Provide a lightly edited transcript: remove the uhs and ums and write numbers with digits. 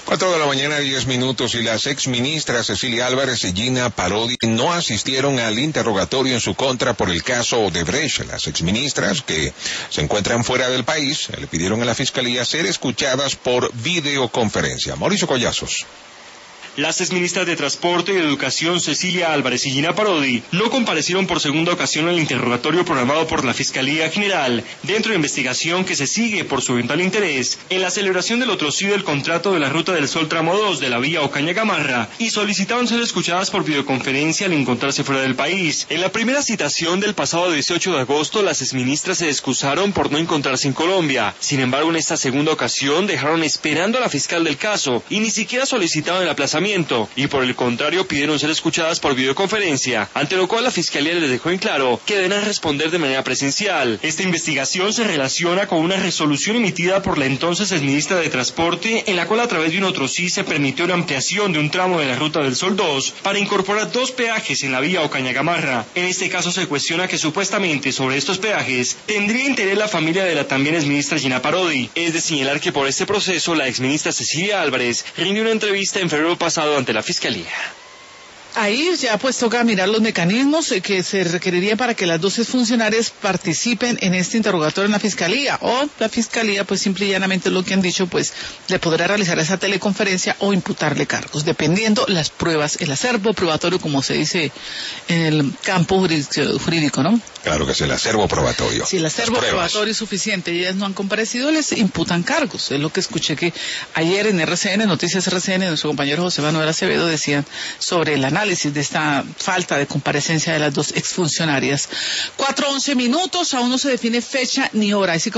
4 de la mañana, 10 minutos, y las exministras Cecilia Álvarez y Gina Parodi no asistieron al interrogatorio en su contra por el caso Odebrecht. Las exministras, que se encuentran fuera del país, le pidieron a la Fiscalía ser escuchadas por videoconferencia. Mauricio Collazos. Las exministras de Transporte y Educación Cecilia Álvarez y Gina Parodi no comparecieron por segunda ocasión al interrogatorio programado por la Fiscalía General dentro de investigación que se sigue por su eventual interés en la celebración del otro sí del contrato de la Ruta del Sol tramo 2 de la vía Ocaña-Gamarra, y solicitaron ser escuchadas por videoconferencia al encontrarse fuera del país. En la primera citación del pasado 18 de agosto, las exministras se excusaron por no encontrarse en Colombia. Sin embargo, en esta segunda ocasión dejaron esperando a la fiscal del caso y ni siquiera solicitaron el aplazamiento, y por el contrario pidieron ser escuchadas por videoconferencia, ante lo cual la Fiscalía les dejó en claro que deberán responder de manera presencial. Esta investigación se relaciona con una resolución emitida por la entonces exministra de Transporte, en la cual a través de un otro sí se permitió la ampliación de un tramo de la Ruta del Sol 2 para incorporar 2 peajes en la vía Ocaña-Gamarra. En este caso se cuestiona que supuestamente sobre estos peajes tendría interés la familia de la también exministra Gina Parodi. Es de señalar que por este proceso la exministra Cecilia Álvarez rindió una entrevista en febrero pasado ante la Fiscalía. Ahí ya pues toca mirar los mecanismos que se requerirían para que las dos exfuncionarias participen en este interrogatorio en la Fiscalía, o la Fiscalía pues simple y llanamente lo que han dicho, pues le podrá realizar esa teleconferencia o imputarle cargos, dependiendo las pruebas, el acervo probatorio, como se dice en el campo jurídico, ¿no? Claro que es el acervo probatorio. Si el acervo probatorio es suficiente y ellas no han comparecido, les imputan cargos. Es lo que escuché que ayer en RCN, Noticias RCN, nuestro compañero José Manuel Acevedo decían sobre el análisis de esta falta de comparecencia de las dos exfuncionarias. 4:11 minutos, aún no se define fecha ni hora. Así como